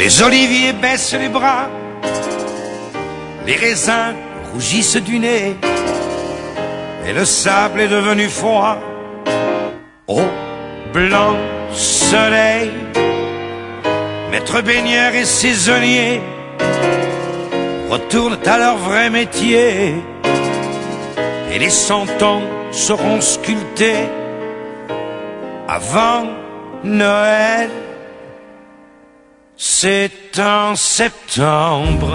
Les oliviers baissent les bras, les raisins rougissent du nez, et le sable est devenu froid au blanc soleil. Maître baigneur et saisonnier retournent à leur vrai métier, et les 100 ans seront sculptés avant Noël. C'est en septembre,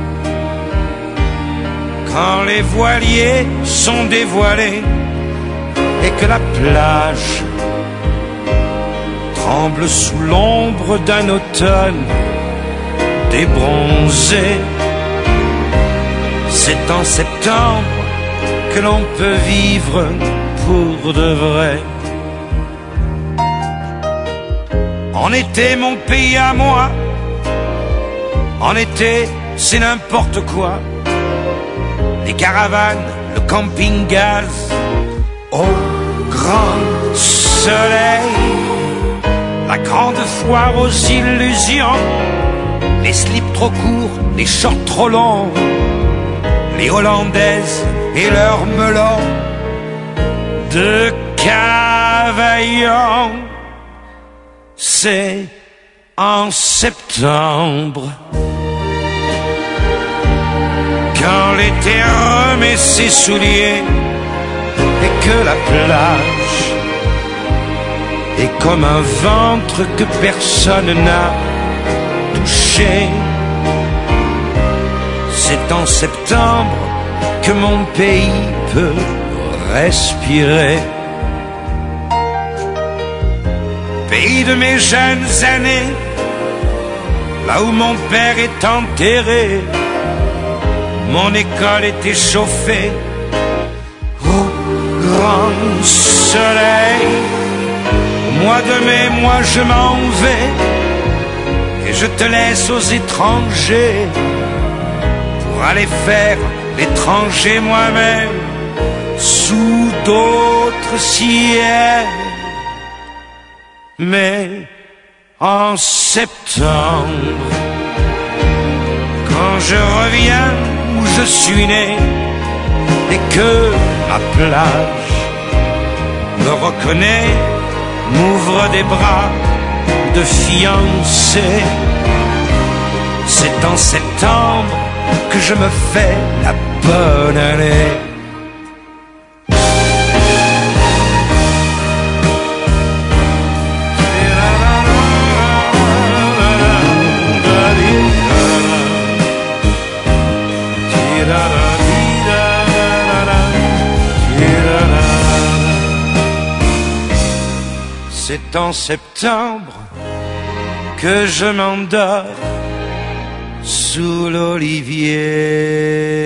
quand les voiliers sont dévoilés et que la plage tremble sous l'ombre d'un automne débronzé. C'est en septembre que l'on peut vivre pour de vrai. En été, mon pays à moi, en été, c'est n'importe quoi. Les caravanes, le camping-gaz, au grand soleil, la grande foire aux illusions, les slips trop courts, les shorts trop longs, les Hollandaises et leurs melons de Cavaillon. C'est en septembre, quand l'été remet ses souliers et que la plage est comme un ventre que personne n'a touché. C'est en septembre que mon pays peut respirer. Pays de mes jeunes années, là où mon père est enterré, mon école était chauffée au grand soleil. Au mois de mai, moi je m'en vais et je te laisse aux étrangers pour aller faire l'étranger moi-même sous d'autres ciels. Mais en septembre, quand je reviens où je suis né et que ma plage me reconnaît, m'ouvre des bras de fiancé, c'est en septembre que je me fais la bonne année. C'est en septembre que je m'endors sous l'olivier.